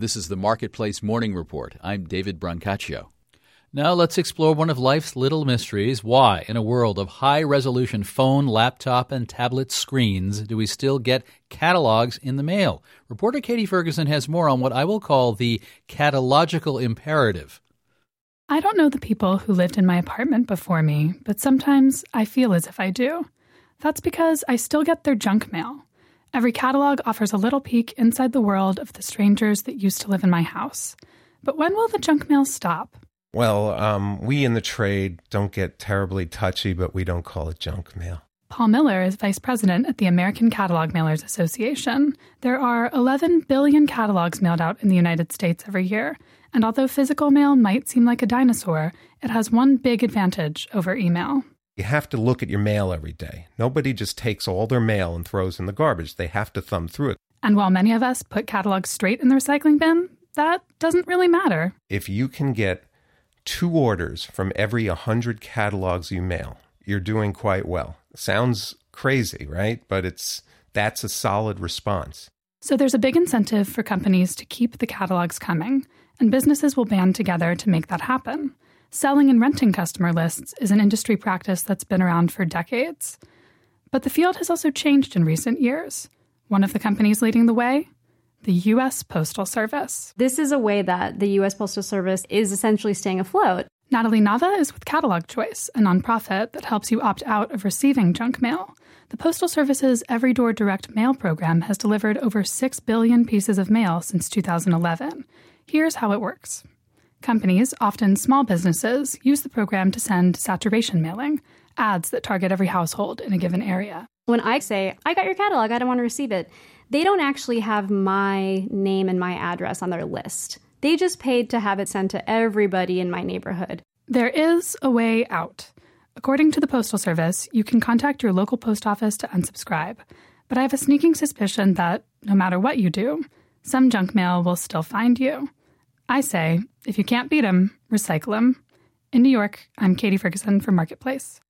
This is the Marketplace Morning Report. I'm David Brancaccio. Now let's explore one of life's little mysteries. Why, in a world of high-resolution phone, laptop, and tablet screens, do we still get catalogs in the mail? Reporter Katie Ferguson has more on what I will call the catalogical imperative. I don't know the people who lived in my apartment before me, but sometimes I feel as if I do. That's because I still get their junk mail. Every catalog offers a little peek inside the world of the strangers that used to live in my house. But when will the junk mail stop? Well, we in the trade don't get terribly touchy, but we don't call it junk mail. Paul Miller is vice president at the American Catalog Mailers Association. There are 11 billion catalogs mailed out in the United States every year. And although physical mail might seem like a dinosaur, it has one big advantage over email. You have to look at your mail every day. Nobody just takes all their mail and throws in the garbage. They have to thumb through it. And while many of us put catalogs straight in the recycling bin, that doesn't really matter. If you can get 2 orders from every 100 catalogs you mail, you're doing quite well. Sounds crazy, right? But that's a solid response. So there's a big incentive for companies to keep the catalogs coming, and businesses will band together to make that happen. Selling and renting customer lists is an industry practice that's been around for decades. But the field has also changed in recent years. One of the companies leading the way? The U.S. Postal Service. This is a way that the U.S. Postal Service is essentially staying afloat. Natalie Nava is with Catalog Choice, a nonprofit that helps you opt out of receiving junk mail. The Postal Service's Every Door Direct Mail program has delivered over 6 billion pieces of mail since 2011. Here's how it works. Companies, often small businesses, use the program to send saturation mailing, ads that target every household in a given area. When I say, I got your catalog, I don't want to receive it, they don't actually have my name and my address on their list. They just paid to have it sent to everybody in my neighborhood. There is a way out. According to the Postal Service, you can contact your local post office to unsubscribe. But I have a sneaking suspicion that, no matter what you do, some junk mail will still find you. I say, if you can't beat 'em, recycle 'em. In New York, I'm Katie Ferguson for Marketplace.